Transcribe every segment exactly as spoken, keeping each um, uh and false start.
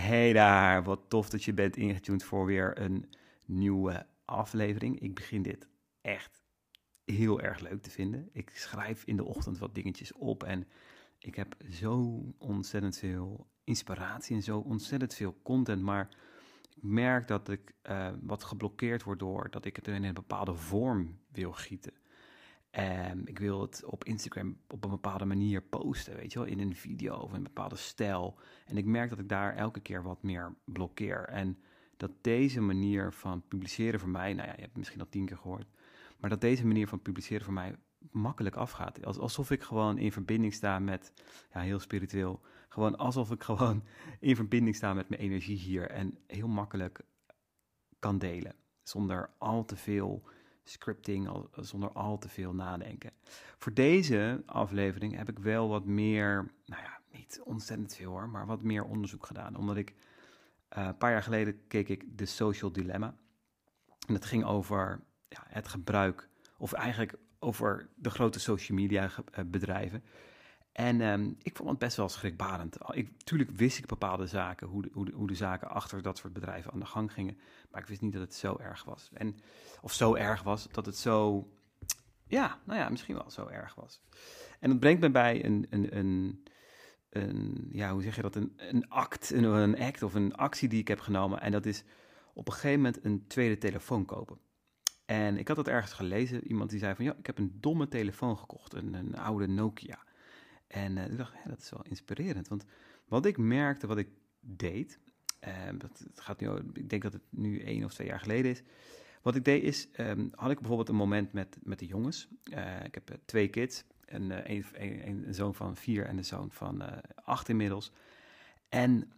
Hey daar, wat tof dat je bent ingetuned voor weer een nieuwe aflevering. Ik begin dit echt heel erg leuk te vinden. Ik schrijf in de ochtend wat dingetjes op en ik heb zo ontzettend veel inspiratie en zo ontzettend veel content, maar ik merk dat ik uh, wat geblokkeerd word door dat ik het in een bepaalde vorm wil gieten. Um, ik wil het op Instagram op een bepaalde manier posten, weet je wel, in een video of een bepaalde stijl. En ik merk dat ik daar elke keer wat meer blokkeer. En dat deze manier van publiceren voor mij, nou ja, je hebt het misschien al tien keer gehoord, maar dat deze manier van publiceren voor mij makkelijk afgaat. Als, alsof ik gewoon in verbinding sta met, ja, heel spiritueel, gewoon alsof ik gewoon in verbinding sta met mijn energie hier en heel makkelijk kan delen, zonder al te veel scripting, al, zonder al te veel nadenken. Voor deze aflevering heb ik wel wat meer, nou ja, niet ontzettend veel hoor, maar wat meer onderzoek gedaan. Omdat ik, uh, een paar jaar geleden keek ik The Social Dilemma. En dat ging over ja, het gebruik, of eigenlijk over de grote social media ge- uh, bedrijven. En um, ik vond het best wel schrikbarend. Ik, tuurlijk wist ik bepaalde zaken, hoe de, hoe, de, hoe de zaken achter dat soort bedrijven aan de gang gingen. Maar ik wist niet dat het zo erg was. En, of zo erg was, dat het zo, ja, nou ja, misschien wel zo erg was. En dat brengt me bij een, een, een, een ja, hoe zeg je dat, een, een act, een, een act of een actie die ik heb genomen. En dat is op een gegeven moment een tweede telefoon kopen. En ik had dat ergens gelezen, iemand die zei van, ja, ik heb een domme telefoon gekocht, een, een oude Nokia. En uh, ik dacht, ja, dat is wel inspirerend. Want wat ik merkte, wat ik deed, uh, dat, het gaat nu, ik denk dat het nu één of twee jaar geleden is. Wat ik deed is, um, had ik bijvoorbeeld een moment met, met de jongens. Uh, ik heb uh, twee kids, een, uh, een, een, een zoon van vier en een zoon van uh, acht inmiddels. En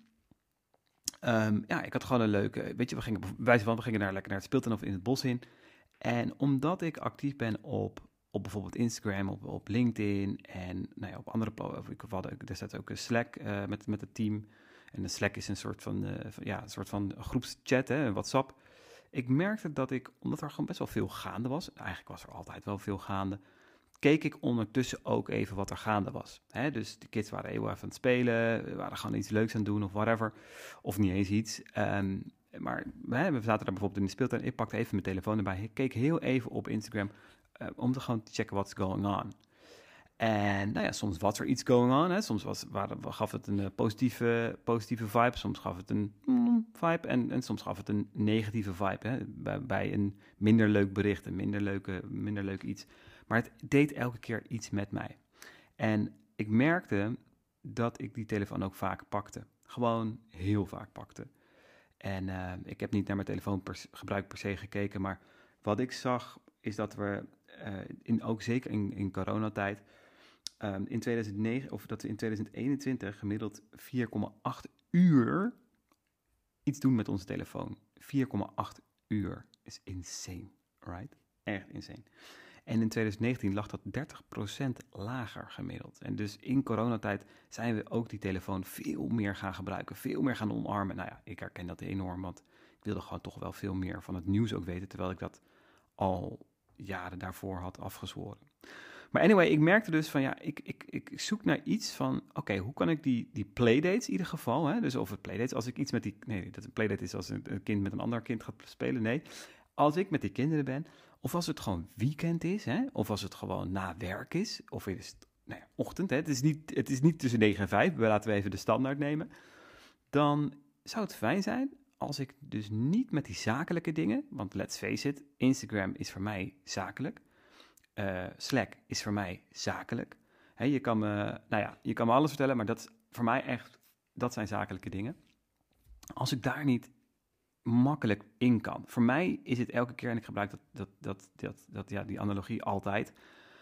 um, ja, ik had gewoon een leuke, weet je, we gingen, wijze van, we gingen naar, lekker naar het speeltuin of in het bos in. En omdat ik actief ben op op bijvoorbeeld Instagram, op, op LinkedIn en nou ja, op andere platforms. Ik had destijds ook een Slack uh, met, met het team. En de Slack is een soort van, uh, van, ja, een soort van groepschat, hè, een WhatsApp. Ik merkte dat ik, omdat er gewoon best wel veel gaande was, eigenlijk was er altijd wel veel gaande, keek ik ondertussen ook even wat er gaande was. Hè, dus de kids waren heel even aan het spelen, waren gewoon iets leuks aan het doen of whatever. Of niet eens iets. Um, maar hè, we zaten daar bijvoorbeeld in de speeltuin. Ik pakte even mijn telefoon erbij. Ik keek heel even op Instagram uh, om te gewoon te checken what's going on. En nou ja, soms was er iets going on. Hè. Soms was, waren, gaf het een uh, positieve, positieve vibe. Soms gaf het een mm, vibe. En, en soms gaf het een negatieve vibe. Hè. Bij, bij een minder leuk bericht. Een minder, leuke, minder leuk iets. Maar het deed elke keer iets met mij. En ik merkte dat ik die telefoon ook vaak pakte. Gewoon heel vaak pakte. En uh, ik heb niet naar mijn telefoongebruik per se gekeken. Maar wat ik zag is dat we, uh, in, ook zeker in, in coronatijd, um, in tweeduizend negen, of dat we in tweeduizend eenentwintig gemiddeld vier komma acht uur iets doen met onze telefoon. vier komma acht uur is insane, right? Echt insane. En in tweeduizend negentien lag dat dertig procent lager gemiddeld. En dus in coronatijd zijn we ook die telefoon veel meer gaan gebruiken, veel meer gaan omarmen. Nou ja, ik herken dat enorm, want ik wilde gewoon toch wel veel meer van het nieuws ook weten, terwijl ik dat al jaren daarvoor had afgezworen. Maar anyway, ik merkte dus van ja, ik, ik, ik zoek naar iets van, oké, okay, hoe kan ik die, die playdates in ieder geval, hè? Dus of het playdates, als ik iets met die, nee, dat een playdate is als een, een kind met een ander kind gaat spelen, nee. Als ik met die kinderen ben, of als het gewoon weekend is, hè, of als het gewoon na werk is, of is het nou ja, ochtend, hè, het, is niet, het is niet tussen negen en vijf, laten we even de standaard nemen, dan zou het fijn zijn als ik dus niet met die zakelijke dingen, want let's face it, Instagram is voor mij zakelijk, uh, Slack is voor mij zakelijk. Hè, je, kan me, nou ja, je kan me alles vertellen, maar dat is voor mij echt, dat zijn zakelijke dingen. Als ik daar niet makkelijk in kan. Voor mij is het elke keer, en ik gebruik dat, dat, dat, dat, dat ja, die analogie altijd.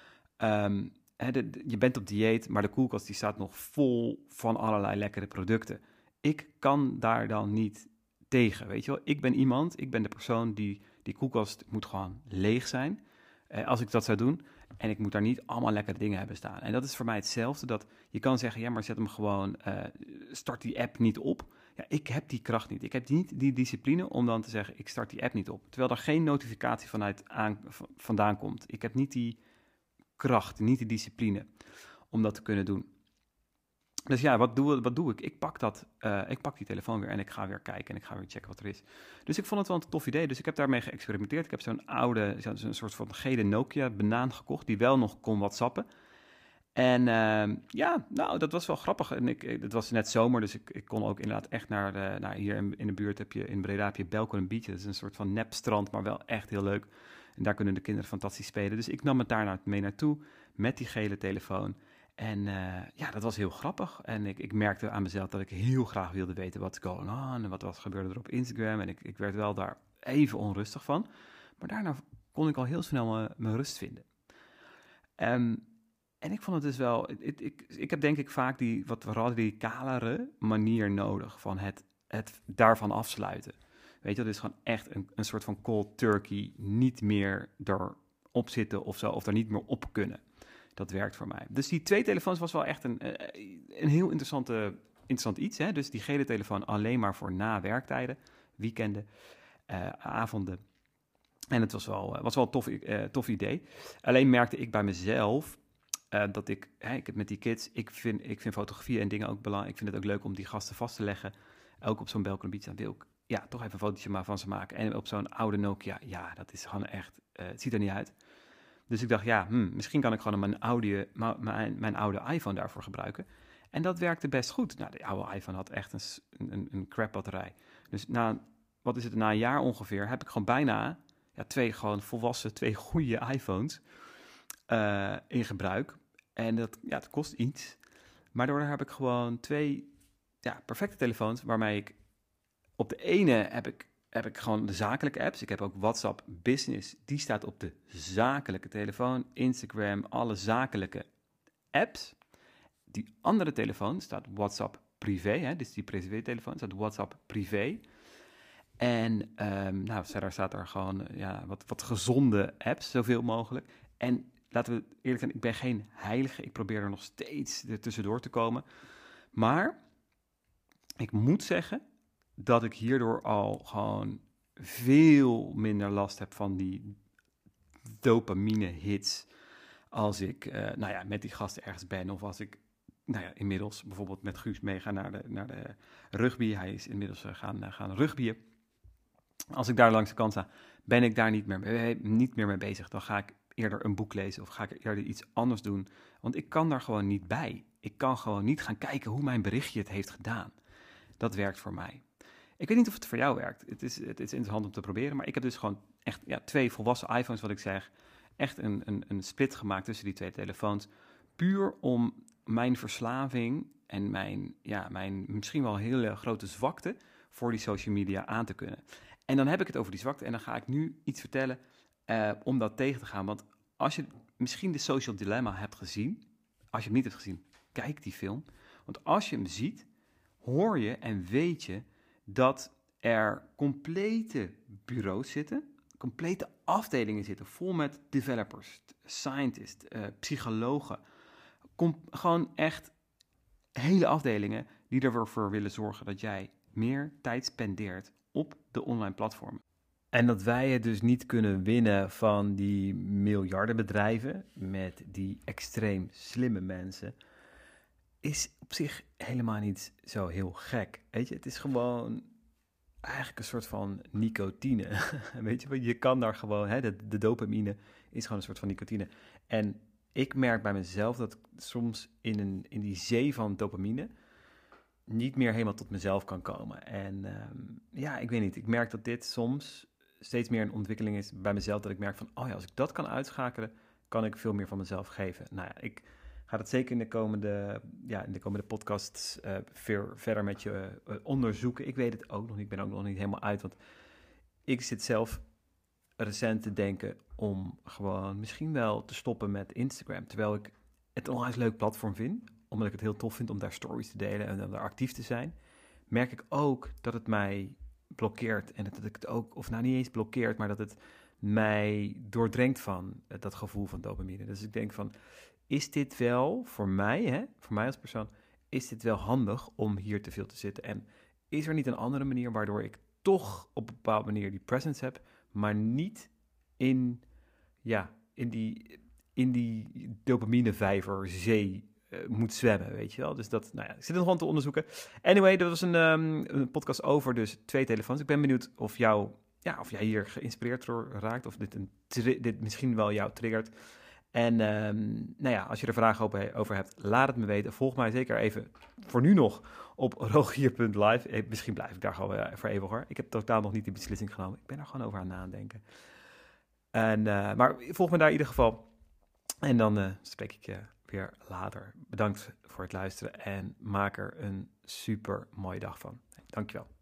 Um, he, de, de, je bent op dieet, maar de koelkast die staat nog vol van allerlei lekkere producten. Ik kan daar dan niet tegen, weet je wel. Ik ben iemand, ik ben de persoon die, die koelkast moet gewoon leeg zijn. Uh, als ik dat zou doen. En ik moet daar niet allemaal lekkere dingen hebben staan. En dat is voor mij hetzelfde. Dat je kan zeggen, ja, maar zet hem gewoon, uh, start die app niet op. Ja, ik heb die kracht niet. Ik heb niet die discipline om dan te zeggen, ik start die app niet op. Terwijl er geen notificatie vanuit aan, v- vandaan komt. Ik heb niet die kracht, niet die discipline om dat te kunnen doen. Dus ja, wat doe, wat doe ik? Ik pak, dat, uh, ik pak die telefoon weer en ik ga weer kijken en ik ga weer checken wat er is. Dus ik vond het wel een tof idee, dus ik heb daarmee geëxperimenteerd. Ik heb zo'n oude, zo'n soort van gele Nokia-banaan gekocht, die wel nog kon WhatsAppen. En uh, ja, nou, dat was wel grappig. En ik, het was net zomer, dus ik, ik kon ook inderdaad echt naar, de, naar hier in, in de buurt heb je, in Breda heb je Belconnen Beach. Dat is een soort van nepstrand, maar wel echt heel leuk. En daar kunnen de kinderen fantastisch spelen. Dus ik nam het daar mee naartoe met die gele telefoon. En uh, ja, dat was heel grappig. En ik, ik merkte aan mezelf dat ik heel graag wilde weten wat going on en wat, wat gebeurde er op Instagram. En ik, ik werd wel daar even onrustig van. Maar daarna kon ik al heel snel mijn rust vinden. Um, en ik vond het dus wel... Ik, ik, ik heb denk ik vaak die wat radicalere manier nodig van het, het daarvan afsluiten. Weet je, dat is gewoon echt een, een soort van cold turkey, niet meer erop zitten of zo, of er niet meer op kunnen. Dat werkt voor mij. Dus die twee telefoons was wel echt een, een heel interessante, interessant iets. Hè? Dus die gele telefoon alleen maar voor na werktijden, weekenden, uh, avonden. En het was wel, was wel een tof, uh, tof idee. Alleen merkte ik bij mezelf uh, dat ik, hè, ik heb met die kids, ik vind, ik vind fotografie en dingen ook belangrijk. Ik vind het ook leuk om die gasten vast te leggen. Ook op zo'n Belconnen Beach, dan wil ik ja, toch even een fotootje maar van ze maken. En op zo'n oude Nokia, ja, dat is gewoon echt, uh, het ziet er niet uit. Dus ik dacht, ja, hmm, misschien kan ik gewoon mijn oude, mijn, mijn oude iPhone daarvoor gebruiken. En dat werkte best goed. Nou, de oude iPhone had echt een, een, een crap batterij. Dus na, wat is het, na een jaar ongeveer, heb ik gewoon bijna ja, twee gewoon volwassen, twee goede iPhones uh, in gebruik. En dat, ja, het kost iets. Maar daardoor heb ik gewoon twee ja, perfecte telefoons, waarmee ik op de ene heb ik heb ik gewoon de zakelijke apps. Ik heb ook WhatsApp Business. Die staat op de zakelijke telefoon. Instagram, alle zakelijke apps. Die andere telefoon staat WhatsApp Privé. Hè, dus die privé-telefoon staat WhatsApp Privé. En um, nou, verder staat er gewoon ja, wat, wat gezonde apps, zoveel mogelijk. En laten we eerlijk zijn, ik ben geen heilige. Ik probeer er nog steeds er tussendoor te komen. Maar ik moet zeggen dat ik hierdoor al gewoon veel minder last heb van die dopamine-hits als ik uh, nou ja, met die gasten ergens ben. Of als ik nou ja, inmiddels bijvoorbeeld met Guus meega naar de, naar de rugby. Hij is inmiddels uh, gaan, uh, gaan rugbyen. Als ik daar langs de kant sta, ben ik daar niet meer, mee, niet meer mee bezig. Dan ga ik eerder een boek lezen of ga ik eerder iets anders doen. Want ik kan daar gewoon niet bij. Ik kan gewoon niet gaan kijken hoe mijn berichtje het heeft gedaan. Dat werkt voor mij. Ik weet niet of het voor jou werkt. Het is, het is interessant om te proberen. Maar ik heb dus gewoon echt ja, twee volwassen iPhones, wat ik zeg. Echt een, een, een split gemaakt tussen die twee telefoons. Puur om mijn verslaving en mijn, ja, mijn misschien wel hele grote zwakte voor die social media aan te kunnen. En dan heb ik het over die zwakte en dan ga ik nu iets vertellen uh, om dat tegen te gaan. Want als je misschien de Social Dilemma hebt gezien, als je hem niet hebt gezien, kijk die film. Want als je hem ziet, hoor je en weet je dat er complete bureaus zitten, complete afdelingen zitten, vol met developers, scientists, uh, psychologen. Com- gewoon echt hele afdelingen die ervoor willen zorgen dat jij meer tijd spendeert op de online platformen. En dat wij het dus niet kunnen winnen van die miljardenbedrijven met die extreem slimme mensen, is op zich helemaal niet zo heel gek. Weet je, het is gewoon eigenlijk een soort van nicotine. Weet je, je kan daar gewoon, hè, de, de dopamine is gewoon een soort van nicotine. En ik merk bij mezelf dat ik soms in, een, in die zee van dopamine niet meer helemaal tot mezelf kan komen. En um, ja, ik weet niet, ik merk dat dit soms steeds meer een ontwikkeling is bij mezelf, dat ik merk van, oh ja, als ik dat kan uitschakelen, kan ik veel meer van mezelf geven. Nou ja, ik ga dat zeker in de komende, ja, in de komende podcasts uh, ver, verder met je uh, onderzoeken. Ik weet het ook nog niet, ik ben ook nog niet helemaal uit, want ik zit zelf recent te denken om gewoon misschien wel te stoppen met Instagram, terwijl ik het een onwijs leuk platform vind, omdat ik het heel tof vind om daar stories te delen en om daar actief te zijn, merk ik ook dat het mij blokkeert en dat ik het ook, of nou niet eens blokkeert, maar dat het mij doordrenkt van dat gevoel van dopamine. Dus ik denk van, is dit wel voor mij, hè, voor mij als persoon, is dit wel handig om hier te veel te zitten? En is er niet een andere manier waardoor ik toch op een bepaalde manier die presence heb, maar niet in, ja, in die, in die dopaminevijver zee uh, moet zwemmen, weet je wel. Dus dat, nou ja, ik zit het gewoon te onderzoeken. Anyway, dat was een, um, een podcast over dus twee telefoons. Ik ben benieuwd of jou, ja, of jij hier geïnspireerd door raakt, of dit, een tri- dit misschien wel jou triggert. En um, nou ja, als je er vragen over, over hebt, laat het me weten. Volg mij zeker even voor nu nog op rogier punt live. Eh, misschien blijf ik daar gewoon uh, voor eeuwig hoor. Ik heb totaal nog niet die beslissing genomen. Ik ben er gewoon over aan nadenken. En, uh, maar volg me daar in ieder geval. En dan uh, spreek ik je weer later. Bedankt voor het luisteren en maak er een super mooie dag van. Dankjewel.